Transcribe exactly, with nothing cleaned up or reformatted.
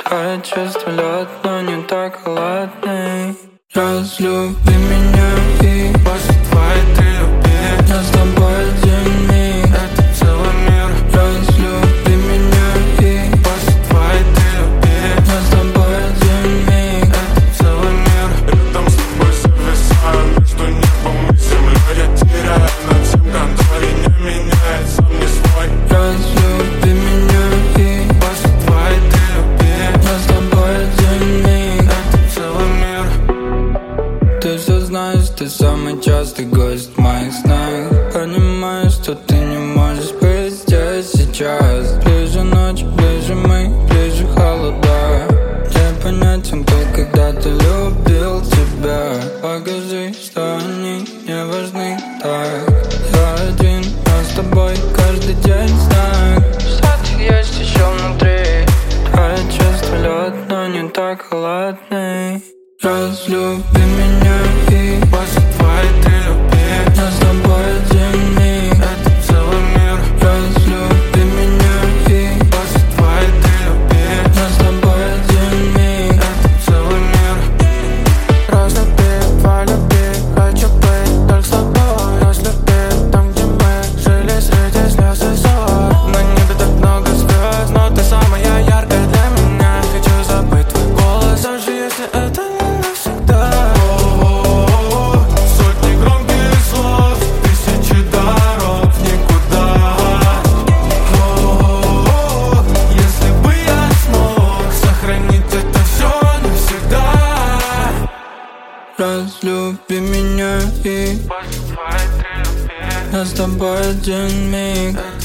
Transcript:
Твое чувство лед, но не так холодный. Разлюби меня и после твоей ты люби. я с тобой один миг, это целый мир. Разлюби меня и после твоей ты люби. я с тобой один миг, это целый мир. Рядом с тобой зависаю между небом и землей. Я теряю над всем контроль и не меняет, сам не свой. Разлюби меня и после твоей ты люби. я с тобой один миг, это целый мир. ты все знаешь, ты самый частый гость в моих снах. Понимаю, что ты не можешь быть здесь сейчас. Ближе ночь, ближе мы, ближе холода. Непонятен был, когда ты любил тебя. Покажи, что они не важны так. Я один, а с тобой каждый день знак. Что-то есть еще внутри. Твое чувство лед, но не так холодный. Разлюби меня и после твоей ты люби. я с тобой один миг, это целый мир. Разлюби меня и после твоей ты люби. я с тобой один миг, это целый мир. Разлюби, полюби, хочу быть только с тобой. Разлюби там, где мы жили среди слез и ссор. На небе так много звезд, но ты самая яркая для меня. Хочу забыть твой голос, даже если это не навсегда. О-о-о-о, сотни громких слов, тысячи дорог в никуда. О-о-о-о, если бы я смог сохранить это все навсегда. разлюби меня и После твоей ты люби. я с тобой один миг.